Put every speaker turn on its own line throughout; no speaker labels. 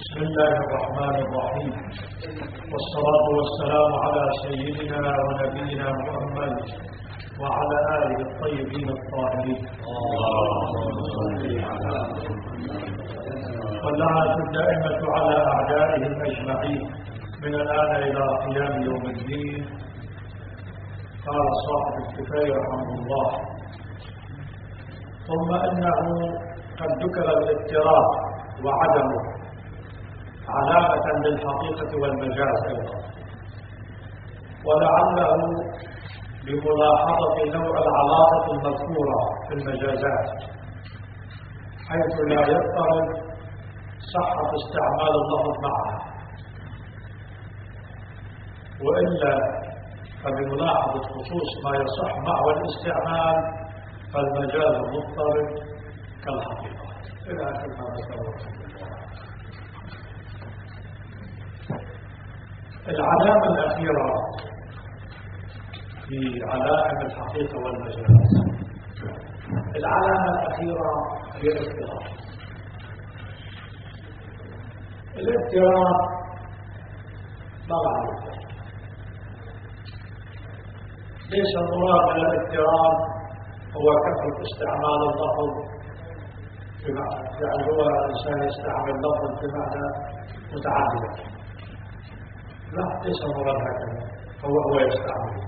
بسم الله الرحمن الرحيم، والصلاة والسلام على سيدنا ونبينا محمد وعلى آله الطيبين الطاهرين، واللعنة الدائمة على أعدائهم أجمعين من الآن إلى قيام يوم الدين. قال صاحب الكفاية رحمه الله: ثم إنه قد ذكر الاضطراب وعدمه علامة للحقيقة والمجاز أيضا، ولعله بملاحظة نوع العلاقة المذكورة في المجازات، حيث لا يضطرب صحة استعمال اللفظ معها، وإلا فبملاحظة خصوص ما يصح معه الاستعمال فالمجاز المضطرب كالحقيقة. إلى آخر ما ذكره. العلامة الأخيرة في علائم الحقيقة والمجاز، العلامة الأخيرة هي الاضطراب. الاضطراب ما معنى؟ ليس المراد من الاضطراب هو كثرة استعمال اللفظ بمعنى، يعني هو الإنسان يستعمل لفظ بمعنى متعدد، لا، ليس المراد هكذا، هو يستعمل.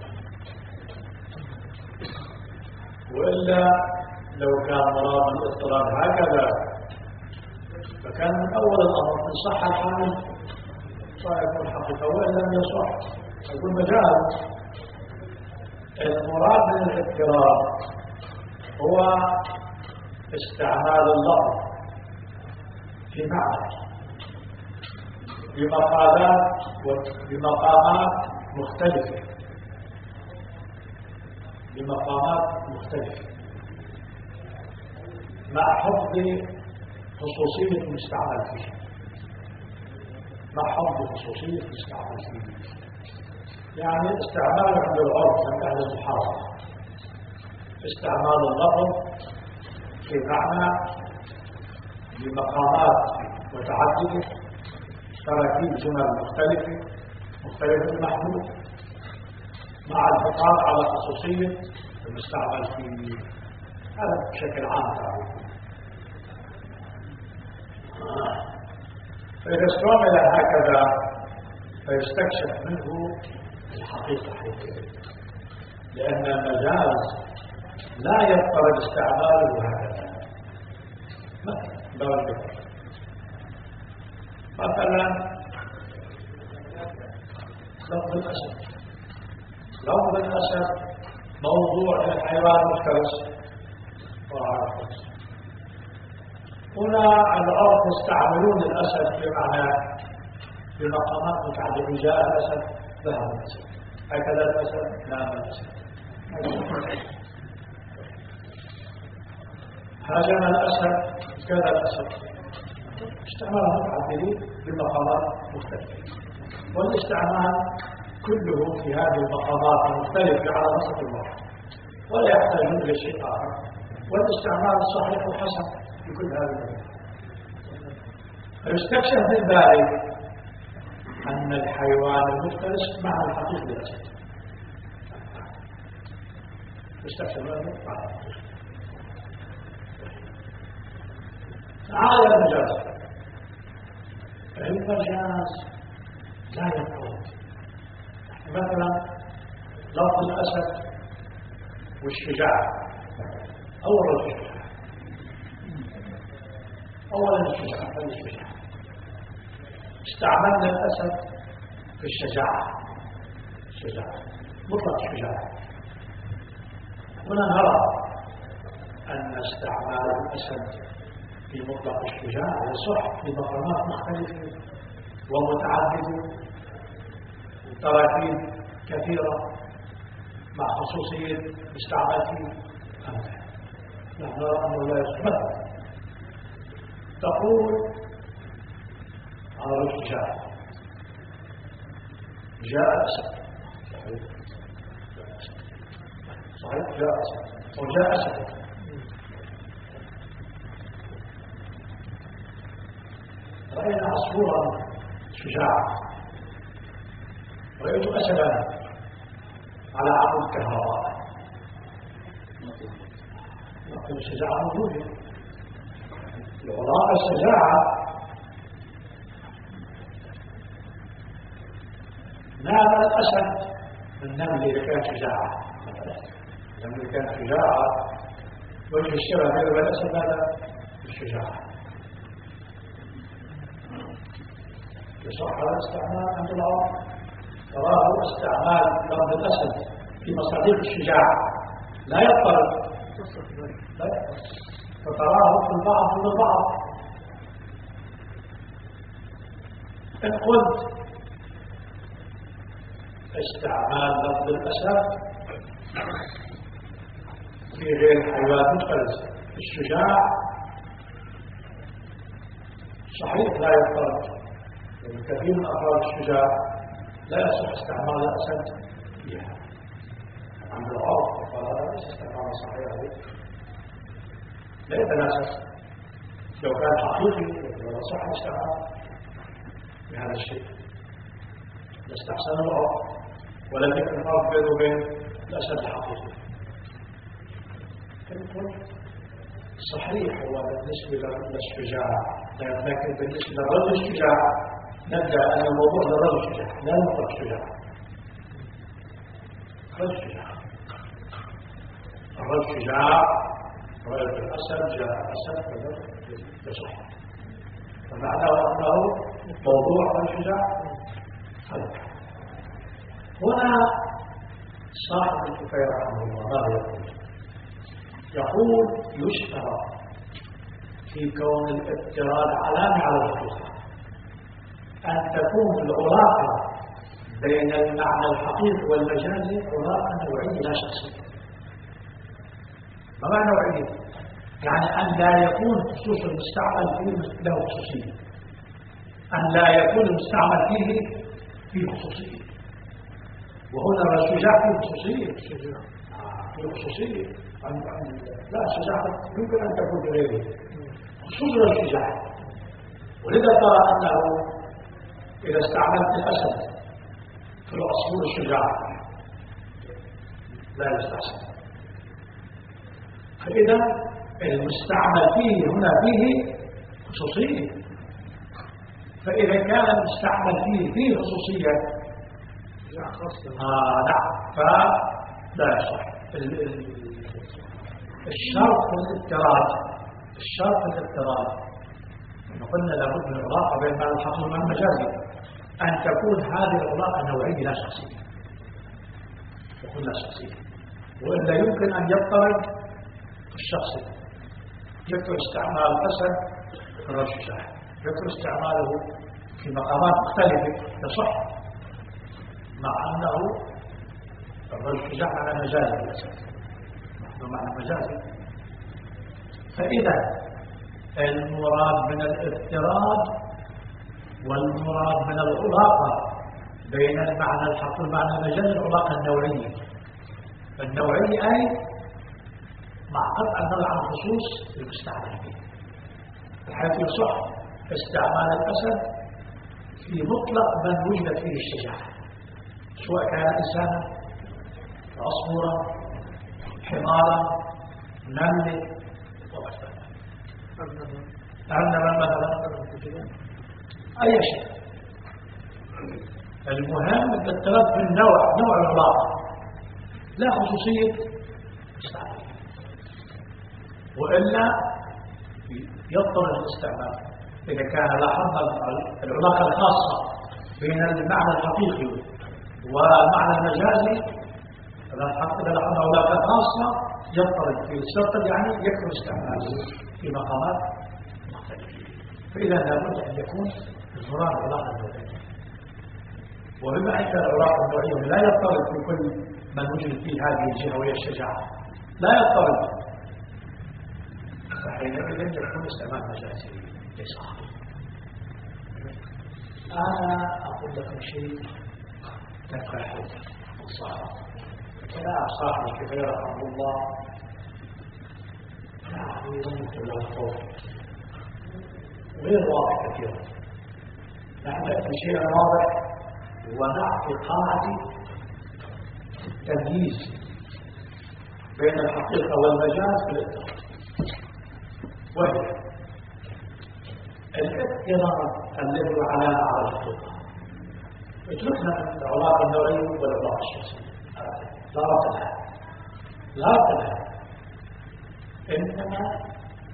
وإلا لو كان مراد الاضطراب هكذا فكان من أول الأمر إن صح الحال فيكون حقيقة، وإن لم يصح يكون مجاز. المراد من الاضطراب هو استعمال اللفظ في معنى بمقامات مختلفة مع حفظ خصوصية المستعمل فيه، يعني استعمال عند العرف من أهل المحاضرة استعمال اللفظ في معنى بمقامات متعددة، تراكيب جمل مختلفة المحدود، مع الحفاظ على خصوصية المستعمل فيه. هذا بشكل عام تعريف. فإذا استعمل هكذا فيستكشف منه الحقيقة حيث، لأن المجاز لا يضطرد استعماله هكذا. مثلا لفظ الأسد موضوع للحيوان المفترس، هنا العرب يستعملون الأسد بمعنى بمقامات متعددة. جاء الأسد، ذهب الأسد، هكذا الأسد، نام الأسد، هاجم الأسد، كذا الأسد. استعمال متعددين بمقامات مختلفة، والاستعمال كله في هذه المقامات المختلفة على نسق الواحد، ولا يحتاجون إلى شيء آخر، والاستعمال الصحيح وحسن في كل هذه الأمور. فيستكشف من ذلك أن الحيوان المفترس معنى الحقيقي للأسد، يستكشف ذلك معنى الحقيقي. تعالى المجاز. المجاز لا يضطرد. مثلا لفظ الأسد والشجاع، أولا الشجاع استعملنا الأسد في الشجاعة، مطلق الشجاعة. هنا نرى أن استعمال الأسد في مطلق الشجاعة يصح في مقامات مختلفة ومتعددة وتراكيب كثيرة مع خصوصية مستعمل فيه. نحن نرى أنه لا يصح. تقول على الشجاعة جاء أسد، صحيح جاء أسد وجاء أسد. رأينا عصفورا شجاعا، رأيت أسدا على عمود كهرباء، لكن الشجاعة موجودة. العلاقة الشجاعة نام الأسد من النمل إذا كانت شجاعة مثلا. النمل إذا كانت شجاعة وجه الشبه بين الأسد هذا الشجاعة. يصح هذا الاستعمال عند العرب، تراه استعمال لفظ الأسد في مصادر الشجاعة لا يضطرب، فتراه في البعض من البعض. إن قلت استعمال لفظ الأسد في غير الحيوان مختلف الشجاع صحيح لا يضطرب، لأن كثير من أفراد الشجاع لا يصح استعمال الأسد فيها عند العرب، فقال هذا ليس استعمال صحيح، لا يتناسب. لو كان حقيقي لا صح الاستعمال بهذا الشيء لاستحسن العرب، ولم يكن الفرق بينه وبين الأسد الحقيقي. صحيح هو بالنسبة للشجاع، لكن بالنسبة للرجل الشجاع نرجع أن الموضوع للرجل الشجاع لا المطلق الشجاع. الرجل الشجاع، الرجل الشجاع رأيت الأسد جاء أسد فصح، فمعناه أنه موضوع الشجاع. هنا صاحب الكفاية رحمه الله ماذا يقول يشترط في كون الافتراض علامة على الحقيقة أن تكون العلاقة بين المعنى الحقيقي والمجازي علاقة نوعية لا شخصية. ما معنى نوعية؟ يعني أن لا يكون خصوص المستعمل فيه له خصوصية، أن لا يكون المستعمل فيه خصوصية. وهنا الشجاع فيه خصوصية، فيه خصوصية. لا الشجاعة يمكن أن تكون بغيره، خصوصا الشجاعة. ولذا ترى أنه إذا استعملت الأسد في العصفور الشجاع لا يستحسن. فإذا المستعمل فيه هنا فيه خصوصية، فإذا كان المستعمل فيه خصوصية نعم فلا يصح. الشرط الاضطراد قلنا لابد من العلاقة بين معنى الحقيقي ومعنى المجازي، أن تكون هذه العلاقة نوعية لا شخصية، تكون لا شخصية، وإلا يمكن أن يضطرد الشخصي. يكثر استعمال الأسد في الرجل الشجاع، يكثر استعماله في مقامات مختلفة يصح، مع أنه الرجل الشجاع معنى مجازي بالأساس، معنى مجازي. فإذا المراد من الافتراض والمراد من العلاقة بين المعنى الحقيقي والمعنى المجازي العلاقة النوعية. النوعية أي مع قطع النظر عن الخصوص المستعمل فيه، بحيث يصح استعمال الأسد في مطلق من وجد فيه الشجاعة، سواء كان إنسانا عصفورا حمارا نمل وغيرها، أرنبا مثلا، أي شيء. المهم الاضطراد في نوع العلاقة لا خصوصية استعمال، وإلا يضطر الاستعمال إذا كان لاحظنا العلاقة الخاصة بين المعنى الحقيقي والمعنى المجازي. إذا لاحظنا علاقة خاصة يضطرد في الشرط، يعني يكثر استعماله في مقامات مختلفة. فإذا لابد أن يكون المراد العلاقة النوعية، وبما أن العلاقة النوعية لا يضطرد في كل من وجد فيه هذه الجهة وهي الشجاعة، لا يضطرد، فحينئذ يكون استعمال مجازي ليس حقيقي. أنا أقول لكم شيء تفاحل وصعب. كلام صاحب الكفاية رحمه الله يعني يمثل له الخوف غير واضح كثيرا، نحن في شيء واضح ونعطي قاعدة تمييز بين الحقيقة والمجاز في الاضطراب، وهي الاضطراب الذي على الحقيقة. اتركنا من العلاقة النوعية والعلاقة الشخصية، لا ربط لها، لا ربط لها. إنما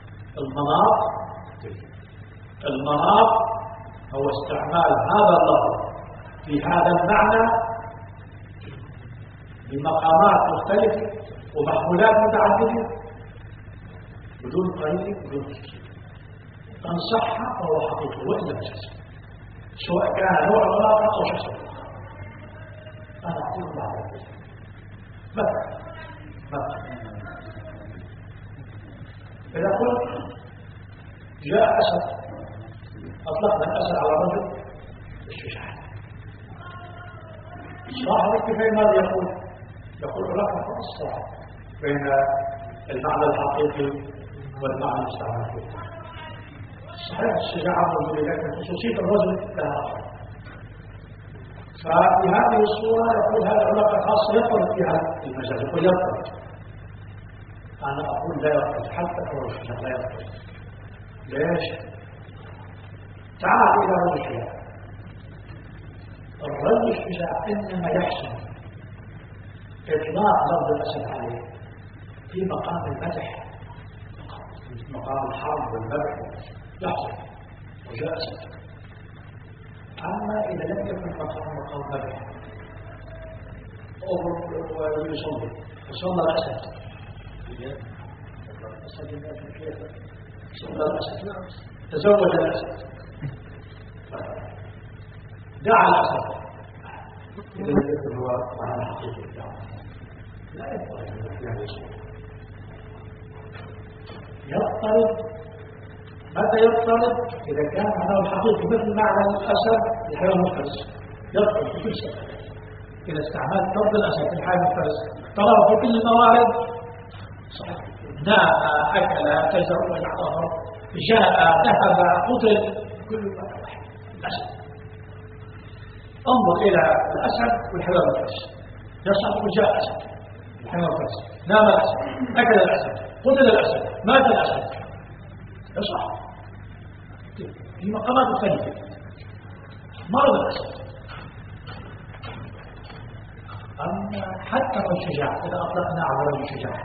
المناط هو استعمال هذا اللفظ في هذا المعنى بمقامات مختلفة ومحمولات متعددة بدون قرينة بدون تفسير. إن صح فهو حقيقي وإلا مجاز، سواء كان نوع العلاقة أو شخص العلاقة. أنا أقول بعض مثلا إذا قلت جاء أسد، أطلقنا الأسد على رجل الشجاع، صاحب الكفاية ماذا يقول علاقة الصراحة بين المعنى الحقيقي والمعنى المستعمل فيه. صحيح الشجاعة موجودة، لكن خصوصية الرجل لها. ففي هذه الصورة يقول هذه علاقة خاصة يطلق فيها المجاز، يقول يطلق. أنا أقول لا يطلق حتى هو الشجاع لا يطلق. ليش؟ تعال إلى الرجل الشجاع. الرجل الشجاع إنما يحسن إطلاق لفظ الأسد عليه في مقام المدح، مقام الحرب والمدح يحصل وجاء أسد. أما إذا لم يكن مقام مدح ويصلي وصلى الأسد صلى الأسد تزوج الأسد دعا الأسد، إذا لم يكن هو معنى حقيقي لا يضطرب يعني يضطرب. متى يضطرب؟ إذا كان معناه الحقيقي مثل معنى الأسد الحيوان المفترس، يضطرب في كل سبب. إذا استعملت لفظ الأسد في الحيوان المفترس طلب في كل الموارد، نام أكل كسر وجعله جاء ذهب قتل، كل ما واحد الأسد. انظر إلى الأسد والحيوان المفترس، يصعد وجاء أسد الحيوان المفترس، نام الأسد أكل الأسد قتل الأسد مات الأسد، يصح في مقامات مختلفة. مرض الأسد. أما حتى الشجاع إذا أطلقنا على رجل الشجاع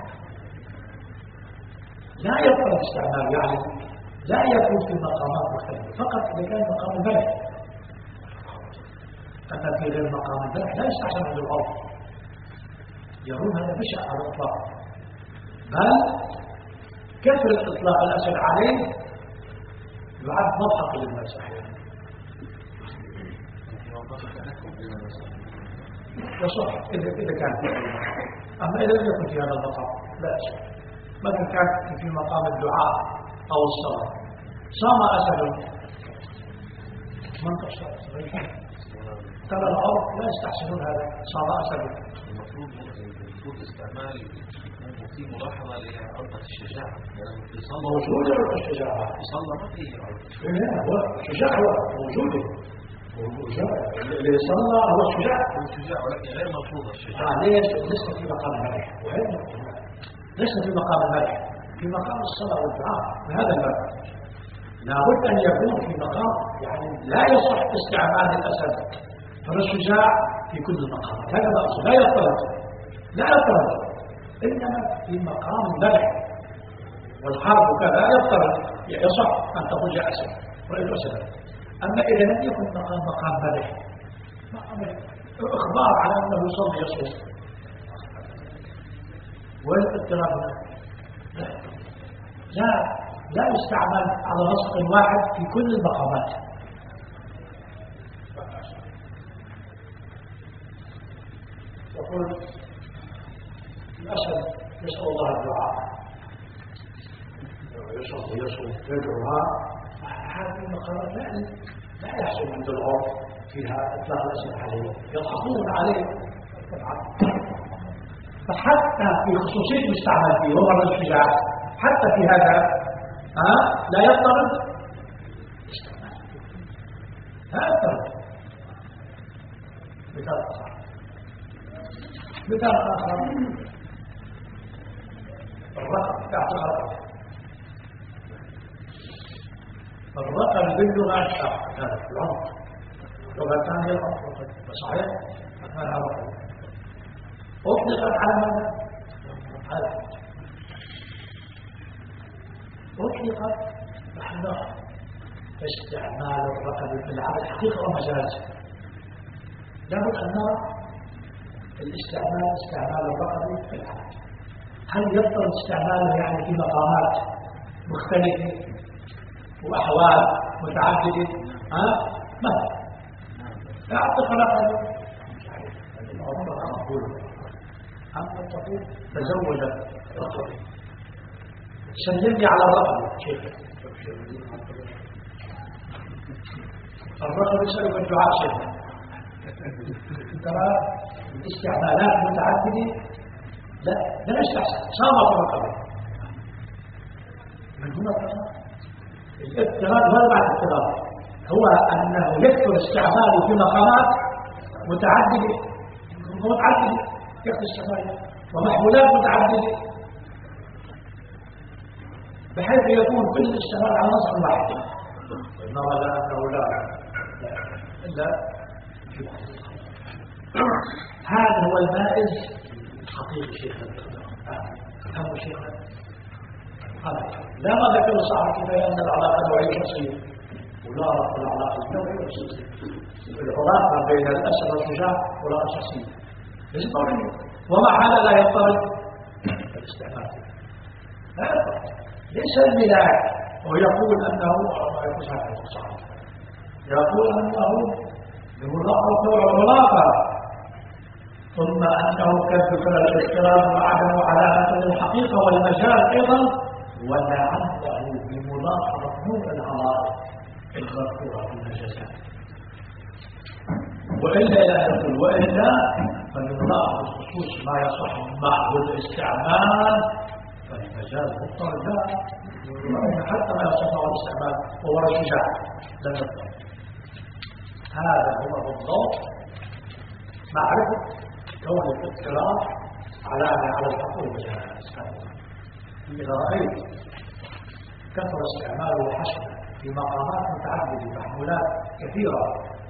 لا يفرق استعمال، يعني لا يكون في مقامات مختلفة، فقط إذا كان مقام الملك. أما في غير مقام الملك لا يستحسن عند الأرض، يرون هذا بشع على الإطلاق، بل كثرة إطلاق الأسد عليه يعد مضحك للمسح. يصح إذا كان في، أما إذا لم يكن في هذا المقام لا يصح. مثلا كان في مقام الدعاء أو الصلاة، صام أسد من تشرب ترى الأرض لا يستحسنون هذا، صام أسد.
المفروض استعمال في ملاحظة لعرضة الشجاعة،
موجودة الشجاعة
يصلى ما فيه عرضة.
لا هو الشجاعة موجودة، اللي صلى هو الشجاع
ولكن غير ملحوظة الشجاعة.
ليش؟ ليس في مقام المدح، ليس في مقام المدح، في مقام الصلاة والدعاء. بهذا الباب لابد أن يكون في مقام، يعني لا يصح استعمال الأسد فالشجاع في كل المقامات، هذا بأس لا يضطرد، إنما في مقام المدح والحرب وكذا يضطرد، يصح أن تقول جاء أسد ورأيت أسدا. أما إذا لم يكن مقام مدح، إخبار على أنه يصلي يصوم، والاضطراب لا يستعمل على نسق واحد في كل المقامات. يقول الأسد يسأل الله الدعاء، يصوم يدعوها، هذه المقامات لا يحصل عند العرف فيها إطلاق الأسد عليه، يضحكون عليه. فحتى في خصوصية المستعمل فيه هو الرجل الشجاع، حتى في هذا لا يضطرد استعمال. هذا مثال آخر. مثال آخر الرقم تحت الرقم باللغة كانت في العمر لغة ثانية الأصل صحيح معناها رقم أطلقت على ماذا؟ أطلقت نحن استعمال الرقم في العمل حقيقة ومجاز. لابد أن نرى استعمال الرقم في العمل. هل يفضل استعماله يعني في مقامات مختلفة وأحوال متعددة؟ مثلا أعطيك رقم أما تقول تزوج رقم سلمني على الرقم شيخ الرقم يسألك الدعاء شيخ. ترى استعمالات متعددة لا يستحسن صامت الرقم من هنا الاضطراب ولا بعد الاضطراب هو أنه يكثر استعماله في مقامات متعددة يكثر استعماله ومحمولات متعددة بحيث يكون كل الاستعمال على نص واحد. إنما لا أنه لا هذا هو المائز حقيقي شيخنا هذا شيخنا لا ما ذكر صاحب كفاية أن العلاقة نوعية شخصية ولا رفض العلاقة نوعية شخصية. العلاقة بين الأسد والشجاع علاقة شخصية ليس طبيعية ومع هذا لا يضطرد الاستعمال لا يضطرد ليس الملاك ويقول أنه يقول أنه بملاقة نوع الملاقة ثم أنه كذب الاحترام وعدم علامة للحقيقة والمجال أيضا ولعنه بملاحظة نوع العلاقة المذكورة في المجازات. وإلا لا يقول وإلا فلملاحظة خصوص ما يصح معه الاستعمال فالمجاز مضطر لا حتى ما يصح معه الاستعمال وهو الشجاع لم يضطر. هذا هو بالضبط معرفة كون الاضطراب على الحق والمجاز. إذا رأيت كثر استعمال الحشد في مقامات متعددة محمولات كثيرة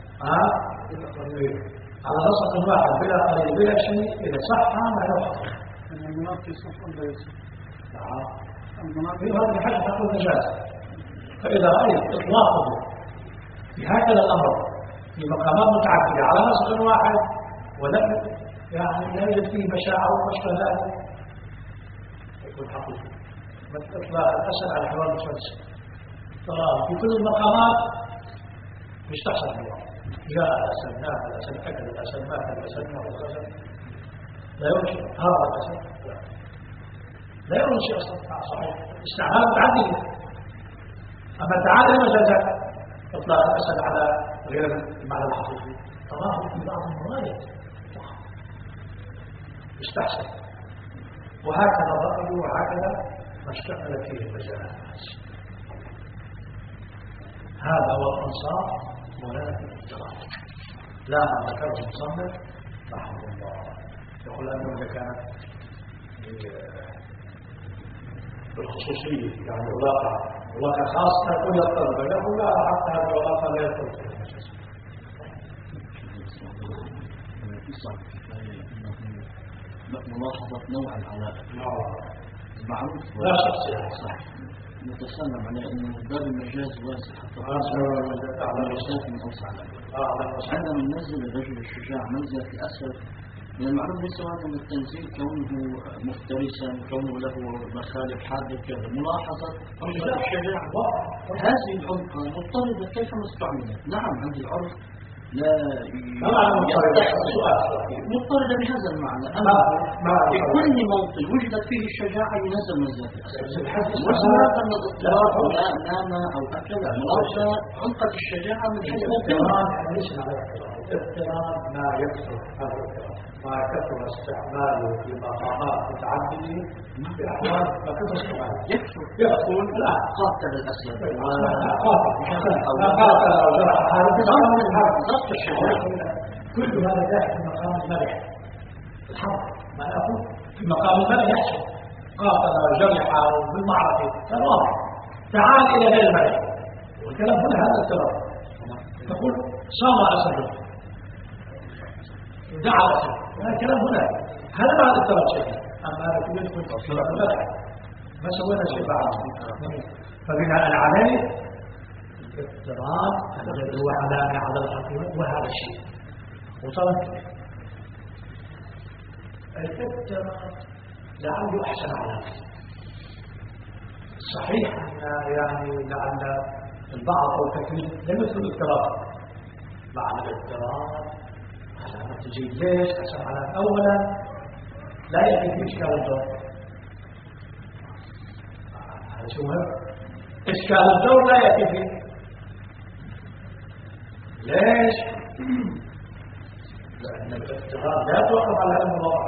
على نسق واحد بلا قليل بلا شيء إذا صح ما له حقيقة.
المناط يصح ولا يصح؟
في هذه الحاجة تقول مجاز. فإذا رأيت إطلاقه في هكذا الأمر في مقامات متعددة على نسق واحد ولم يعني لا يوجد فيه مشاعر ومشبه ذلك يكون حقيقي. مثل إطلاق الأسد على الحيوان المتفلسف ترى في كل المقامات مش تحصل حوار جاء الأسد نام الأسد أكل الأسد مات الأسد مات الأسد لا يمشي هذا الأسد لا يمشي أصلا صحيح استعمال متعدد. أما تعالى المجازات إطلاق الأسد على غير المعنى الحقيقي تراه في بعض المرايات استحسن. وهكذا الرأي وهكذا ما اشتغل فيه المجالات. هذا هو الإنصاف مولانا في الاضطراب لا ما ذكره المصنف رحمه الله. يقول أنه إذا كانت بالخصوصية يعني علاقة خاصة يكون يضطرب له لا حتى هذه العلاقة لا يضطرب
ملاحظة نوع العلاقة معروف
لا شخصية
صح نتسلم عليه أنه باب المجاز واسع حتى على الرسالة من أوسع عندما ننزل الرجل الشجاع منزل في أسد من المعروف ليس هذا من التنزيل كونه مفترسا كونه له مخالب حادة كذا ملاحظة الشجاع هذه العمقة مضطردة كيف نستعملها. نعم عند العرف لا مضطردة بهذا المعنى. أما في كل موطن وجدت فيه الشجاعة ينزل منزل وسمعت أن الاضطراب أو نام أو أكل ملاحظة عمقة الشجاعة من حيث
الاضطراب ما يكثر ما كثر استعماله في مقامات متعددة في أحوال ما كثر استعماله يكثر لا
قاتل الأسد
قاتل أو جرح هذا ضبط الشجاعة كل هذا داخل في مقام المدح الحرب ما أقول في مقام المدح يحصل قاتل وجرح بالمعركة فالواضح تعال إلى غير المدح والكلام هنا هذا التراب تقول صام أسده دعا أسده هذا الكلام هنا هذا بعد التراب شيء أما هذا كله يكون في المدح ما سوينا شيء بعد فبناء عليه الاضطراب الذي هو علامة على الحقيقة وهذا الشيء وطبعا الاضطراب لعله أحسن علامة صحيح أن يعني لعل البعض أو التكليف لم يدخل الاضطراب معنى الاضطراب علامة تجي ليش أحسن علامة أولا لا يأتي في إشكال الدور هذا شو مهم إشكال الدور لا يأتي فيه ليش؟ لأن الاضطراب لا توقف على العلم الواقع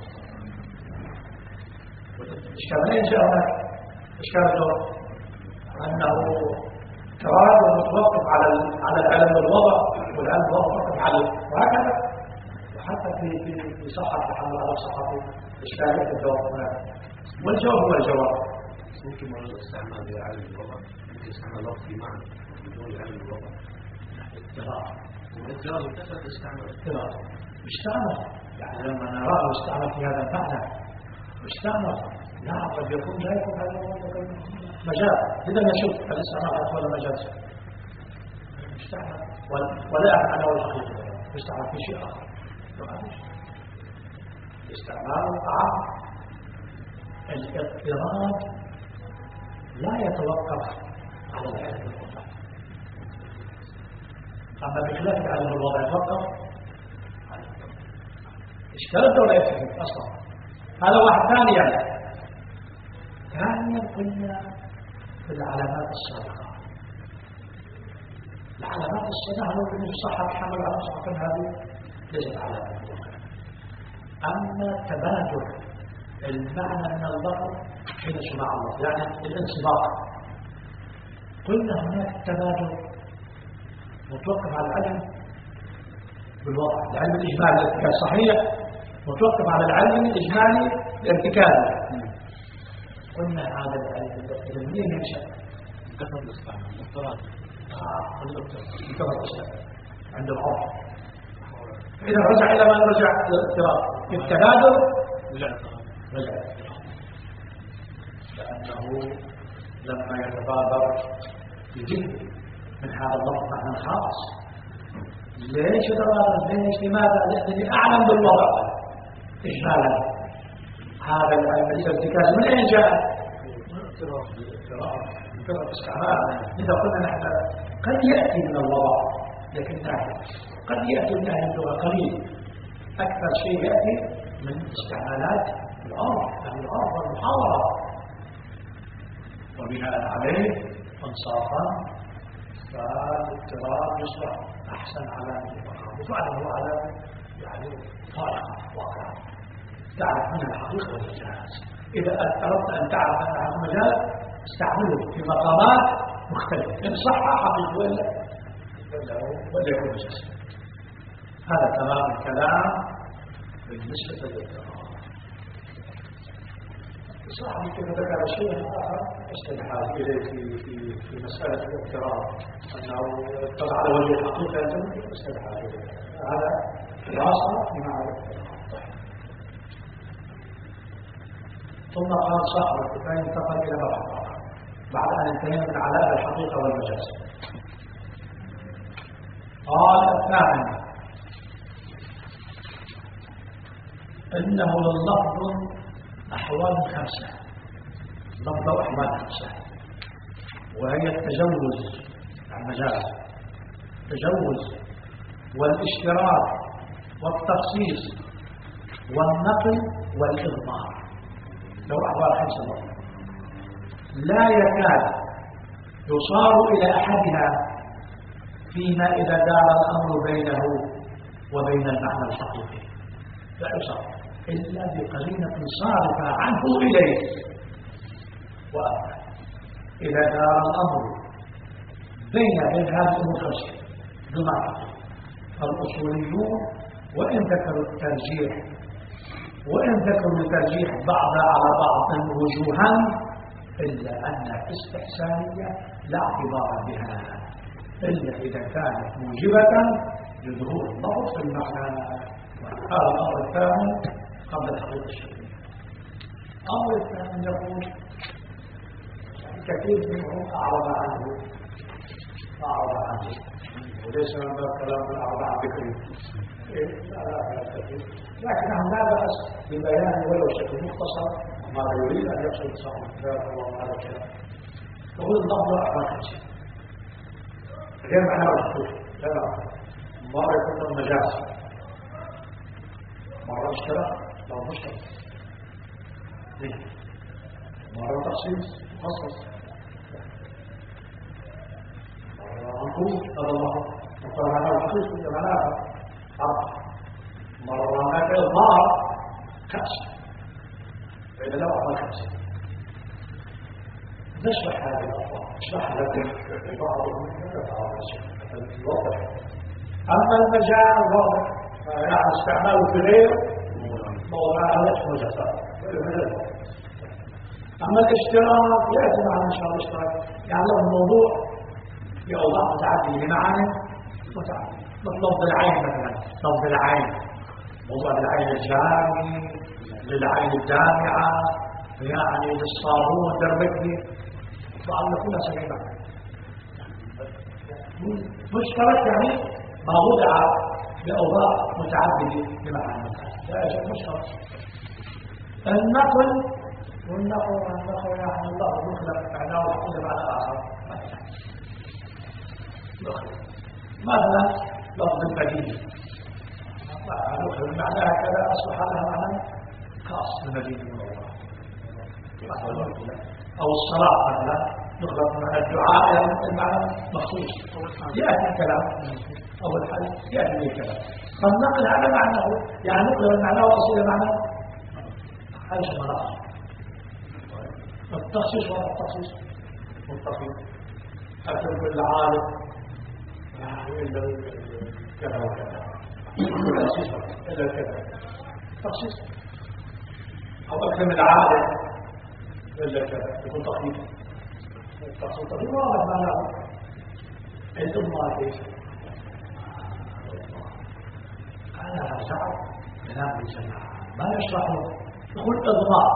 الإشكال منين جاء هناك؟ إشكال الدور أنه تراد متوقف على العلم الوضع والعلم الوضع متوقف على وهكذا وحتى في صحة محمد على صحته إشكالية الدور هناك والجواب هو الجواب
ممكن مرة استعمال علم الوضع ممكن استعمال لفظ في معنى بدون علم الوضع
الاضطراب كثرة استعمال استعمل يعني لما نراه استعمل في هذا المعنى استعمل نعم قد يكون لا يكون هذا مجال إذا نشوف الاستعمال أطول مجاز استعمل ولا أعلم أنه الحقيقة استعمل في شيء آخر استعمال الطعام الاضطراب لا يتوقف على العلم الوضع أما بخلاف العلم الوضع يتوقف إشكال الدولة يتفق أصلا هذا واحد ثاني يعني ثانيا قلنا في العلامات السابقة العلامات السابقة لو كنت صحة حمل على صحة هذه ليست علامات أما تبادل المعنى من اللفظ حين سمع الله يعني الانصباط قلنا هناك تبادل متوقف على العلم بالوضع العلم الإجمالي الارتكاز صحيح متوقف على العلم الإجمالي الارتكاز قلنا هذا العلم منين ينشأ؟
كثر الاستعمال الاضطراب
كثر الاستعمال عند العرف إذا رجع إلى ما رجع الاضطراب التبادل رجع الاضطراب لأنه لما يتبادر يجد من هذا اللفظ معنى خاص ليش يتبادر ليش لماذا لأنني أعلم بالوضع إجمالا هذا العلم الارتكاز من أين جاء؟ من اضطراب استعمال إذا قلنا نحن قد يأتي من الوضع لكن قد يأتي من أهل اللغة قليل أكثر شيء يأتي من استعمالات الأرض والمحاورة وبناء عليه انصافا فالاضطراب يصبح أحسن علامة المقام وفعلا هو علامة يعني فارقة واقعة تعرف منها الحقيقة والمجاز إذا أردت أن تعرف أن هذا المجاز استعمله في مقامات مختلفة إن صح حقيقة ولا يكون مجاز هذا تمام الكلام بالنسبة للاضطراب صاحبي كما ذكر شيئا آخر استدعى إليه في مسألة الاضطراب أنه اطلع على وجه الحقيقة استدعى إليه هذا خلاصة بما على الاضطراب ثم قال صاحبك فانتقل إلى مرحلة بعد أن انتهينا من علاء الحقيقة والمجاز قال الثامن إنه لللفظ أحوال خمسة لفظ أحوال خمسة وهي التجوز المجاز التجوز والاشتراك والتخصيص والنقل والإضمار لو أحوال خمسة لفظ لا يكاد يصار إلى أحدها فيما إذا دار الأمر بينه وبين المعنى الحقيقي لا يصار إلا بقرينة صارفة عنه إليه وأما إذا دار الأمر بين هذه الأمور خمسة بمعنى الأصوليون وإن ذكروا الترجيح بعضها على بعض وجوها إلا أنها استحسانية لا اعتبار بها إلا إذا كانت موجبة لظهور اللفظ في المعنى. هذا الأمر الثاني قبل الحقيقة الشرعية. الأمر الثاني يقول كثير منهم أعرض عنه وليس من باب كلام الأعرض عن ذكره لكن لا بأس ببيان ولو شكل مختصر ماذا يريد أن يقصد صاحب الله على الكلام. يقول اللفظ أعرض شيء غير معناه الحقوق لا مرة يكون المجاز مرة اشتراك لو مشترك مرة تخصيص مخصص مرة منقول هذا الله مقال معناه الحقوق كل معناه عرض مرة معناه إضمار كأس فإذا لا أعطى كأس نشرح هذه الأطلاق نشرح لكم بعضهم الوضع. أما المجال واضح يعني استعماله في غير موضوعها ليس مجازات. أما الاشتراك يأتي معنا إن شاء الله الاشتراك يعني له الموضوع في أوضاع متعددة لمعاني متعددة مثل لفظ العين مثلا لفظ العين موضوع العين الجامي للعين الدامعة يعني للصابون دربكني فعلنا كلها سميمة مشترك يعني ما وضع بأوضاع متعددة بمعنى لا يوجد مشترك. النقل يعني الله مخلق معناه وحده معنى آخر مثلا لفظ المدينة نخل معناها كذا أصبح لها معنى خاص بالمدينة والله أو الصلاة مثلا نخلق من الدعاء المعنى مخصوص يأتي الكلام أو الحل يأتي به الكلام. فالنقل على معناه يعني نقل المعنى وأصل معنى حيث مناط. التخصيص ولا التخصيص متفق أكثر كل عالم يعني إلا كذا وكذا التخصيص إلا كذا تخصيص أو أكثر من العالم إلا كذا يكون تخصيص التخصيص واضح معناه الإضمار كيف أنا أرجع كلام الجماعة ما يشرحه يقول إضمار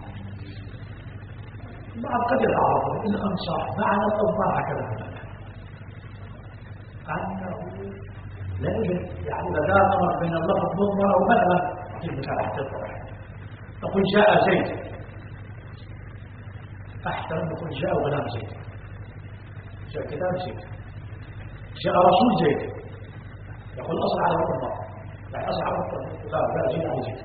بعض قد يتعرض الأنصار معنى الإضمار هكذا أنه لا يوجد يعني لا فرق بين اللفظ مضمر أو مثلا في المساحة الطرح نقول جاء زيد أحسن نقول جاء غلام زيد جاء كتاب زيد جاء رسول زيد يقول أصل على الإضمار يعني أصل على الإضمار لا زيد على زيد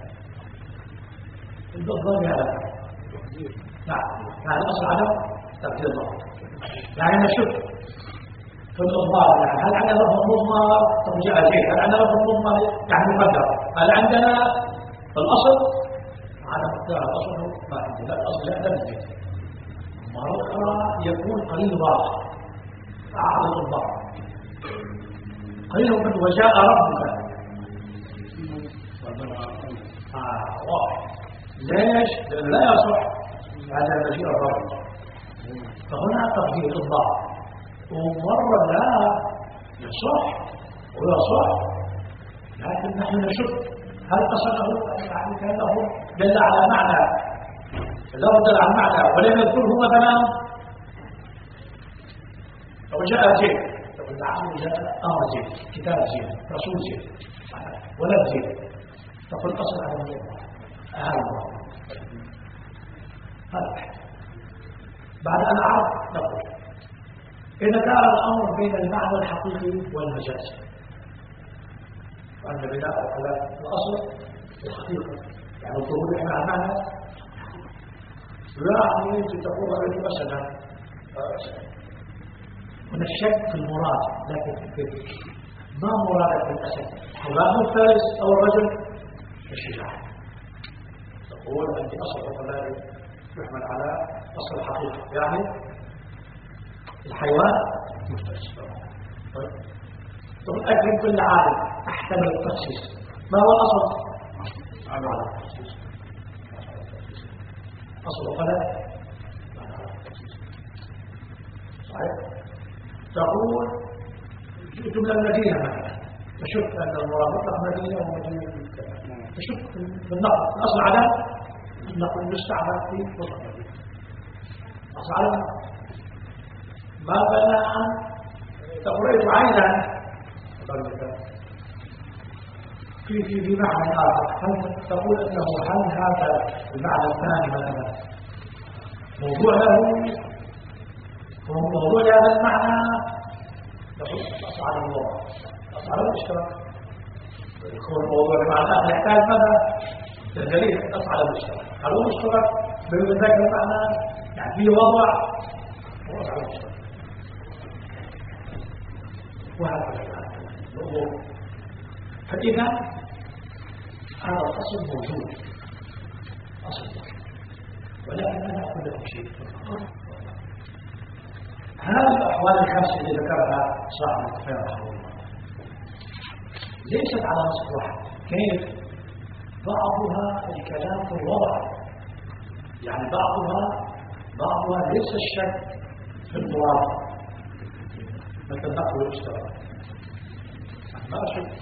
الإضمار هذا نعم يعني أصل على تبديل اللفظ يعني نشوف في الإضمار يعني هل عندنا لفظ مضمر طب جاء زيد هل عندنا لفظ مضمر يعني مقدر هل عندنا الأصل على مقدار الأصل ما عندنا الأصل لا زيد مرة أخرى يكون قليل ضاع أعلى الضاع قليل من وجاء ربك واضح ليش؟ لأن لا يصح هذا مجيء الرب فهنا تغيير الضاع ومرة لا يصح ويصح لكن نحن نشوف هل قصده يعني كأنه دل على معنى إذا دل على معنى ولم يذكره مثلا أو جاء زيد تقول نعم جاء أمر زيد كتاب زيد رسول زيد ولد زيد تقول قصد على الله هذا بعد أن عرف نقول إذا كان الأمر بين المعنى الحقيقي والمجاز وأن بناء على الأصل الحقيقة يعني الظهور إحنا معنى لا يعني تقول رجل مثلا من الشك في المراد لكن ما مرادك بالأسد مراد الفارس أو الرجل الشجاع تقول أنت أصل الضلال يحمل على أصل الحقيقة يعني الحيوان مفترس طيب تقول أكرم كل عالم أحتمل التخصيص. ما هو الأصل؟ على التخصيص. أصل غلط. صحيح. تقول جئت من المدينة مثلا، فشفت أن المراد مطلق مدينة ومدينة كذا، فشفت في النقل الأصل على النقل المستعمل في مطلق مدينة. أصل على مثلا تقرأت عينا في معنى آخر، هل تقول أنه هل هذا المعنى الثاني مثلا موضوع له موضوع لهذا المعنى؟ نقول أصعد الله أصعد الاشتراك يكون الموضوع بمعنى آخر يحتاج ماذا؟ الدليل أصعد الاشتراك. هل هو اشتراك بين ذاك المعنى؟ يعني فيه وضع الاشتراك وهكذا الأمور. فإذا هذا الأصل موجود، أصل موجود، ولكن أنا أقول لكم شيء. هذه الأحوال الخمسة اللي ذكرها صاحب الكفاية رحمه الله ليست على نص واحد. كيف؟ بعضها الكلام في الوضع، يعني بعضها ليس الشك في المراد، مثل نقل الاشتراك ما أشك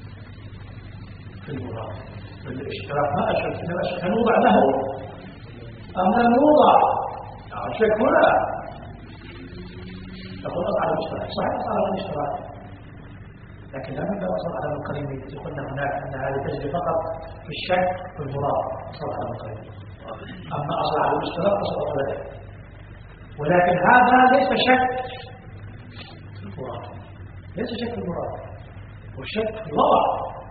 في المراد، في الاشتراك ما أشك، إنما أشك هنوضع له أم لم يوضع، أشك هنا. تقول أصعد الاشتراك، صحيح أصعد الاشتراك، لكن لا نبدأ أصل على القريب. قلنا هناك أن هذه تجري فقط في الشك في المراد، أصل على القريب. أما أصل على الاشتراك أصل على، ولكن هذا ليس شك في المراد، ليس شك في المراد، والشك في الوضع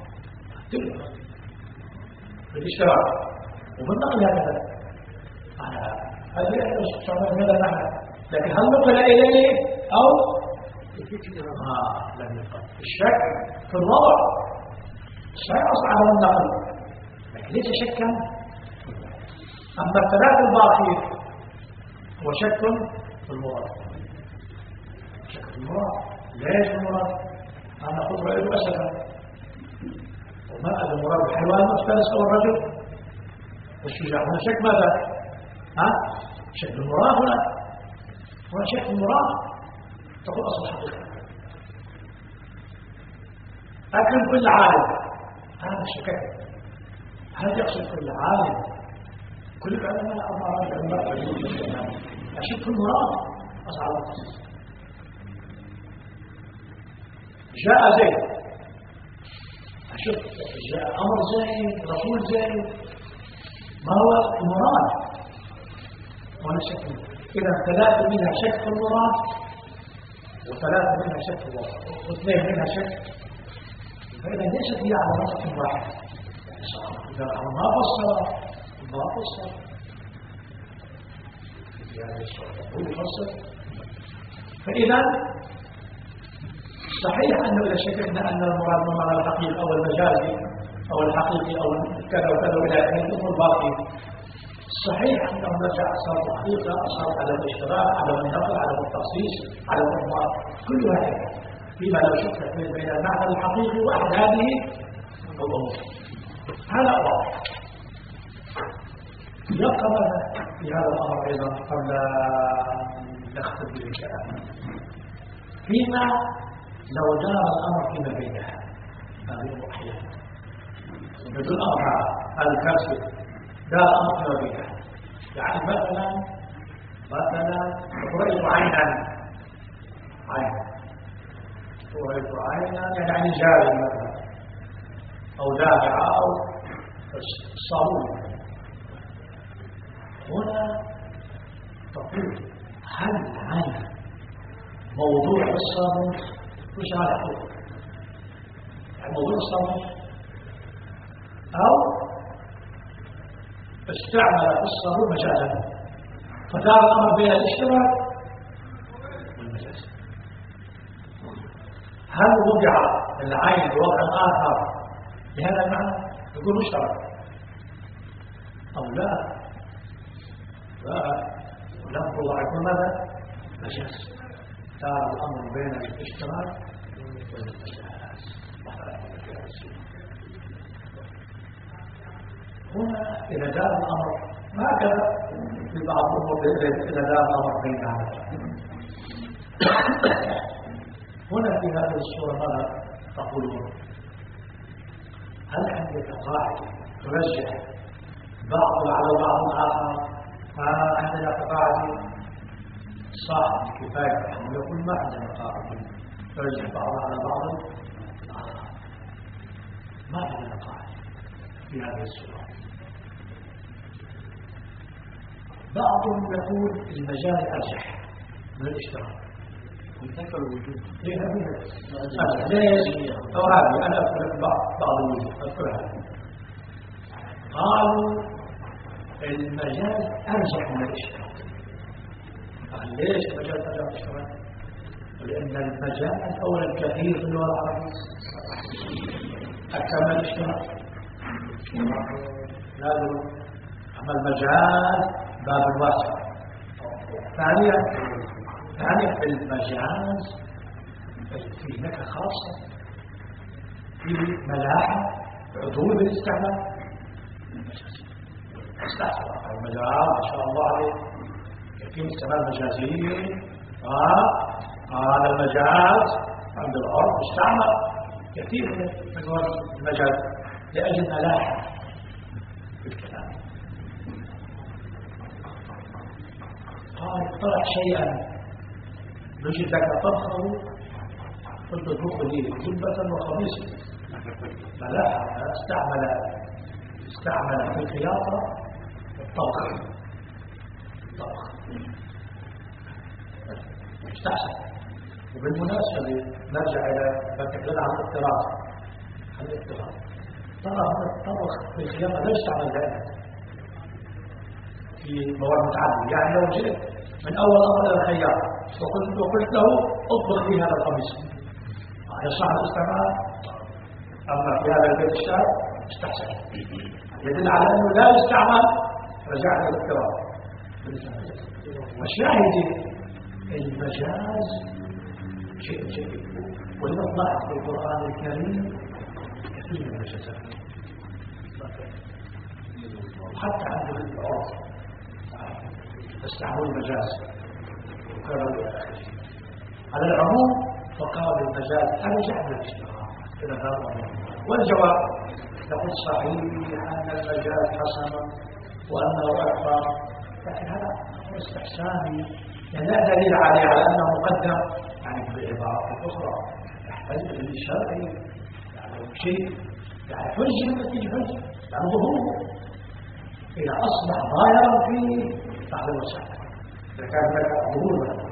في الاشتراك وبالنقل هكذا. هذا يحدث هذا المعنى، لكن هل نقل إليه أو لم يقل. الشك في الوضع الشك أصعب من النقل، لكن ليس شكا. أما الثلاث الباقي هو شك في المراد، شك في المراد. ليش المراد؟ أنا أقول رأيت أسفا، وما أدى المراد الحيوان المفترس أو الرجل والشجاع. هنا شك ماذا؟ شك المراد. هنا شك المراد. تقول أصل حقيقة أكرم كل عالم، هذا شكك. هل يقصد كل عالم؟ كل العلماء أمر العلماء أشك المراد أصعب التصيص. جاء زيد، أشك جاء أمر زيد، رسول زيد، ما هو المراد؟ ولا شك. إذا ثلاثة منها شك في المراد، وثلاثة منها شك في الوضع، واثنين منها شك. فإذا ليست هي على نص واحد. إذا ما فسر يعني هو يفسر. فإذا صحيح أنه إذا شككنا أن المراد من معنى الحقيقي أو المجازي أو الحقيقي أو كذا وكذا إلى آخره الأمور باقية. صحيح أنه رجع أصاب الحقيقة، أصاب على الاشتراك، على النقل، على التخصيص، على الأموال، كل هذا فيما لو شك بين المعنى الحقيقي وأحد هذه الأمور. هذا واضح. يبقى ماذا في هذا الأمر أيضا قبل نختم به الكلام؟ فيما لو دار الأمر فيما بينها، هذه أحيانا بدون أمر هذا الكرسي دار الأمر فيما بينها. يعني مثلا رأيت عينا رأيت عينا يعني جاري مثلا أو دافعة أو صابون. هنا تقول هل العين موضوع الصابون؟ وش هذا الحكم؟ يعني موضوع الصابون أو استعمل الصابون مجازا، فدار الأمر بين الاشتراك والمجاز. هل وضع العين بوضع آخر بهذا المعنى يقول مشترك أو لا؟ لفظ الله يكون ماذا؟ مجاز. دار الأمر بين الاشتراك والمجاز. هنا إذا دار الأمر هكذا في بعض الأمور إذا دار الأمر بين عالم. هنا في هذه الصورة ماذا تقولون؟ هل عندك قاعدة ترجح بعض على بعض آخر؟ عندنا قاعدة صاحب الكفاية يقول ما عندنا قاعدة ترجح بعض على بعض آخر. ما عندنا قاعدة في هذه الصورة. بعضهم يقول المجال أرجح من الاشتراك
يذكر الوجود.
ليش؟ أو هذه أنا أذكر لك بعض الوجود أذكرها. قالوا المجال أرجح من الاشتراك. قال ليش المجال أرجح من الاشتراك؟ لأن المجال أولا كثير في اللغة العربية أكثر من الاشتراك. لازم أما المجال باب واسع. ثانيا في المجاز في نكهة خاصة، في ملاحة عدول بالاستعمال. استعمل المجاز ما شاء الله عليه في استعمال مجازي. هذا المجاز عند الأرض استعمل كثير من المجاز لأجل ملاحة في الكلام. قال اقترح شيئا نجد لك طبخه قلت الطبخ لي جبة وخميصة. ملاحة استعمل في الخياطة الطبخ استحسن. وبالمناسبة نرجع إلى ما تكلمنا عن الاضطراب. ترى الطبخ في الخياطة لا يستعمل دائما في مواد متعددة. يعني لو جئت من أول أمر إلى الخياطة وقلت له اطبخ في هذا القميص يصح الاستعمال، أما في هذا البيت الشعر استحسن. يدل على أنه لا يستعمل. رجعنا للاضطراب. والشاهد المجاز شيء جيد، ولنطلع في القرآن الكريم كثير من المجازات حتى عند العرف استعملوا المجاز وكانوا إلى آخره. على العموم فقال المجاز أرجع من الاشتراك إلى هذا الأمر. والجواب نقول صحيح أن المجاز حسن وأنه أكبر، لكن هذا أمر استحساني يعني لا دليل عليه على أنه مقدم. يعني بالعبارة الأخرى يحتاج إلى الشرعي يعني شيء يعني حجة من الحجة يعني ظهوره إذا أصبح ظاهرا فيه بعد الوسائل. إذا كان لك ظهور لا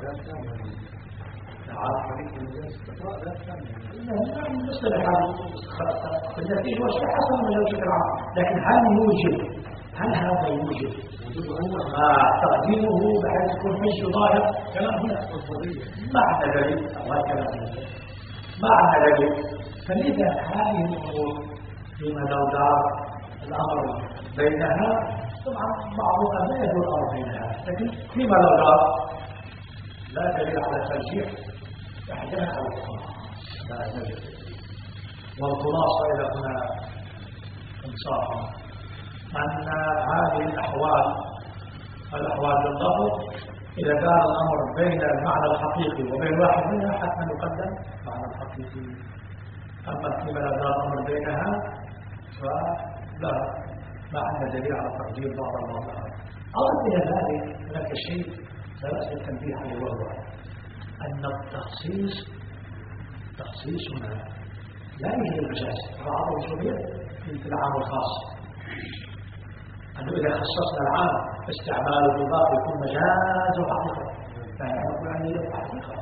مصطلح النتيجة والشيء حسن من بشكل عام. لكن هل هذا يوجد تقديمه بحيث يكون حج ظاهر؟ كلام هنا ما عندنا دليل. ما عندنا دليل. فلذا هذه الامور فيما لو دار الامر بينها طبعا بعضها لا يدور الامر بينها، لكن فيما لو دار لا دليل على ترجيح احدها او الاخرى. لا دليل. والخلاصه الى هنا انصافا أن هذه الأحوال بالضبط إذا دار الأمر بين المعنى الحقيقي وبين واحد منها حتما يقدم المعنى الحقيقي. أما فيما لا دار الأمر بينها فلا ما عندنا دليل على تقديم بعض الموضوعات. أضف إلى ذلك هناك شيء لا بأس بالتنبيه عليه، وهو أن التخصيص هنا لا يوجد المجاز. بعض الأصوليين في العام الخاص أنه إذا خصصنا العام استعماله بالباقي يكون مجاز وحقيقة، فهي نقول عنه يبقى حقيقة.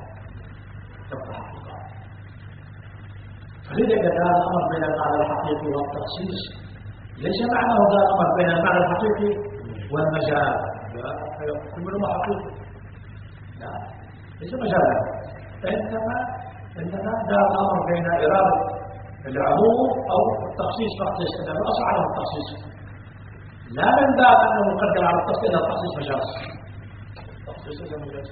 فلذا إذا كان الأمر بين المعنى الحقيقي والتخصيص ليس معناه هذا الأمر بين المعنى الحقيقي والمجاز، لا فيكون منهما حقيقي، لا ليس مجازا. فإنما دار الأمر بين إرادة العموم أو التخصيص فقط يستدل الأصل على التخصيص، لا من باب أنه مقدم على التخصيص إلى التخصيص مجاز. التخصيص إذا مجاز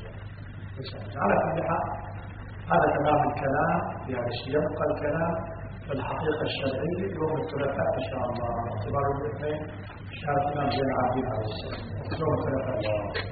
على كل حال هذا تمام الكلام في هذا الشيء. يبقى الكلام في الحقيقة الشرعية يوم الثلاثاء إن شاء الله، اعتبار الاثنين شهادة الإمام زين العابدين عليه السلام، يوم الثلاثاء.